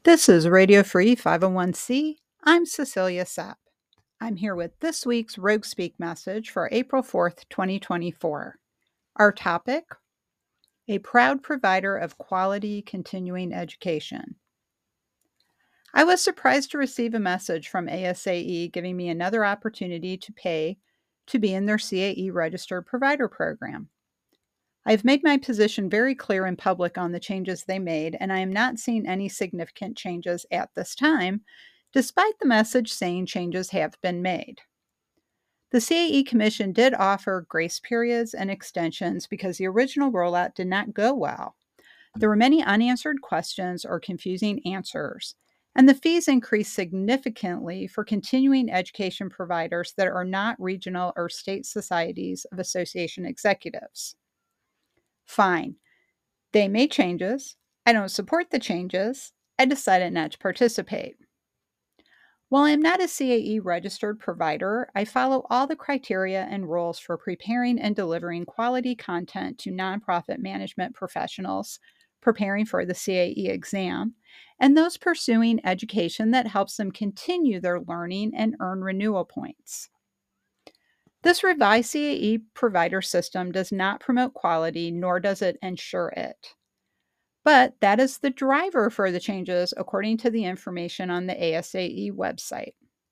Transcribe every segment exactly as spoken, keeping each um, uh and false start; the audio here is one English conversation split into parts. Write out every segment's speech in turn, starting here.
This is Radio Free five oh one c. I'm Cecilia Sapp. I'm here with this week's Rogue Speak message for April fourth, twenty twenty-four. Our topic: a proud provider of quality continuing education. I was surprised to receive a message from A S A E giving me another opportunity to pay to be in their C A E registered provider program. I've made my position very clear in public on the changes they made, and I am not seeing any significant changes at this time, despite the message saying changes have been made. The C A E Commission did offer grace periods and extensions because the original rollout did not go well. There were many unanswered questions or confusing answers, and the fees increased significantly for continuing education providers that are not regional or state societies of association executives. Fine. They made changes. I don't support the changes. I decided not to participate. While I'm not a C A E registered provider, I follow all the criteria and rules for preparing and delivering quality content to nonprofit management professionals preparing for the C A E exam and those pursuing education that helps them continue their learning and earn renewal points. This revised C A E provider system does not promote quality, nor does it ensure it. But that is the driver for the changes according to the information on the A S A E website.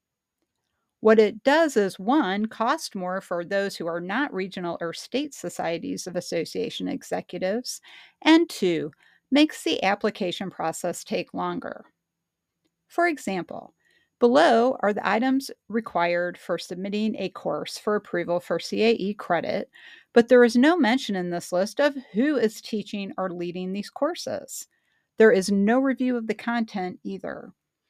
What it does is, one, cost more for those who are not regional or state societies of association executives, and two, makes the application process take longer. For example, below are the items required for submitting a course for approval for C A E credit, but there is no mention in this list of who is teaching or leading these courses. There is no review of the content either.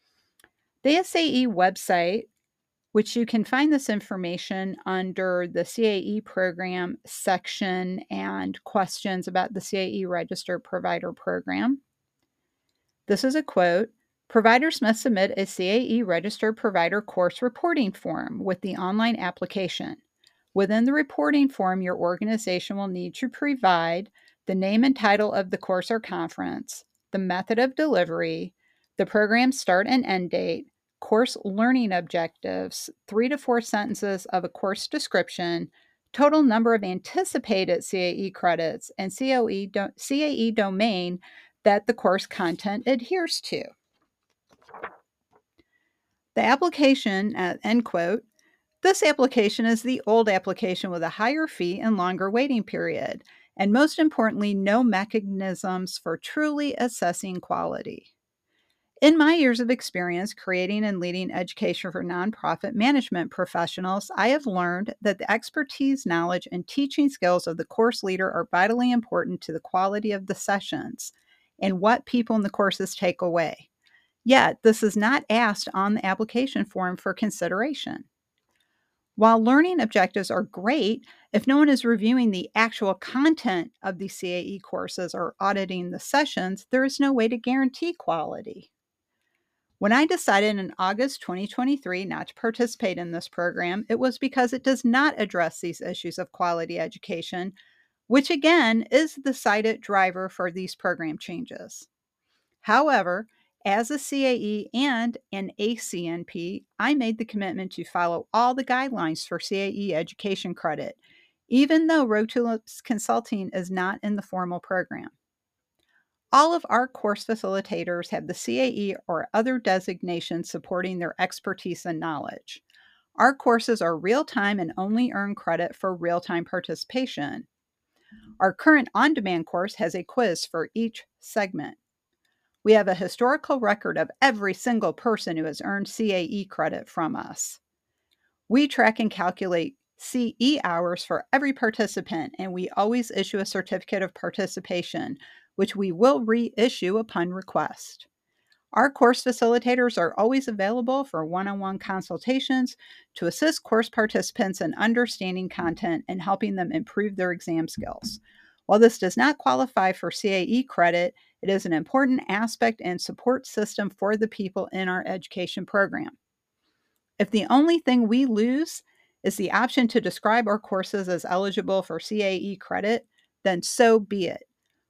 The S A E website, which you can find this information under the C A E program section and questions about the C A E registered provider program. This is a quote. Providers must submit a C A E registered provider course reporting form with the online application. Within the reporting form, your organization will need to provide the name and title of the course or conference, the method of delivery, the program start and end date, course learning objectives, three to four sentences of a course description, total number of anticipated C A E credits, and C A E domain that the course content adheres to. The application, uh, end quote, this application is the old application with a higher fee and longer waiting period, and most importantly, no mechanisms for truly assessing quality. In my years of experience creating and leading education for nonprofit management professionals, I have learned that the expertise, knowledge, and teaching skills of the course leader are vitally important to the quality of the sessions and what people in the courses take away. Yet, this is not asked on the application form for consideration. While learning objectives are great, if no one is reviewing the actual content of the C A E courses or auditing the sessions, there is no way to guarantee quality. When I decided in August twenty twenty-three not to participate in this program, it was because it does not address these issues of quality education, which again is the cited driver for these program changes. However, as a C A E and an A C N P, I made the commitment to follow all the guidelines for C A E education credit, even though Rogue Tulips Consulting is not in the formal program. All of our course facilitators have the C A E or other designations supporting their expertise and knowledge. Our courses are real-time and only earn credit for real-time participation. Our current on-demand course has a quiz for each segment. We have a historical record of every single person who has earned C A E credit from us. We track and calculate C E hours for every participant, and we always issue a certificate of participation, which we will reissue upon request. Our course facilitators are always available for one-on-one consultations to assist course participants in understanding content and helping them improve their exam skills. While this does not qualify for C A E credit, it is an important aspect and support system for the people in our education program. If the only thing we lose is the option to describe our courses as eligible for C A E credit, then so be it.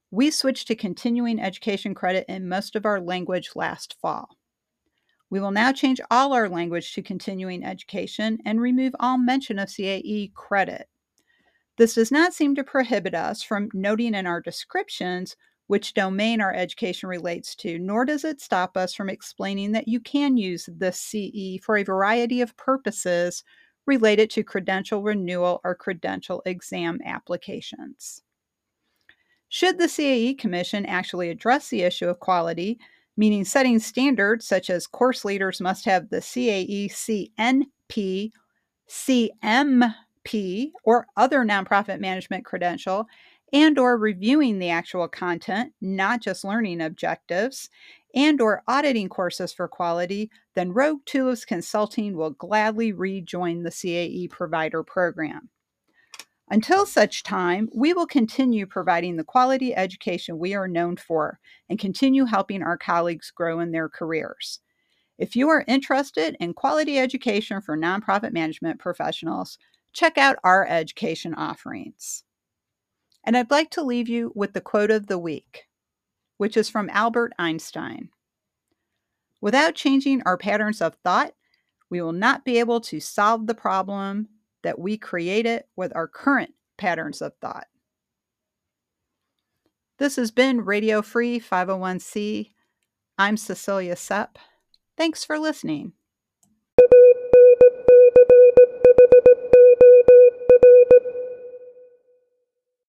We switched to continuing education credit in most of our language last fall. We will now change all our language to continuing education and remove all mention of C A E credit. This does not seem to prohibit us from noting in our descriptions which domain our education relates to, nor does it stop us from explaining that you can use the C E for a variety of purposes related to credential renewal or credential exam applications. Should the C A E Commission actually address the issue of quality, meaning setting standards such as course leaders must have the C A E C N P, C M P, or other nonprofit management credential, and or reviewing the actual content, not just learning objectives, and or auditing courses for quality, then Rogue Tulips Consulting will gladly rejoin the C A E provider program. Until such time, we will continue providing the quality education we are known for and continue helping our colleagues grow in their careers. If you are interested in quality education for nonprofit management professionals, check out our education offerings. And I'd like to leave you with the quote of the week, which is from Albert Einstein. Without changing our patterns of thought, we will not be able to solve the problem that we created with our current patterns of thought. This has been Radio Free five oh one c. I'm Cecilia Sepp. Thanks for listening.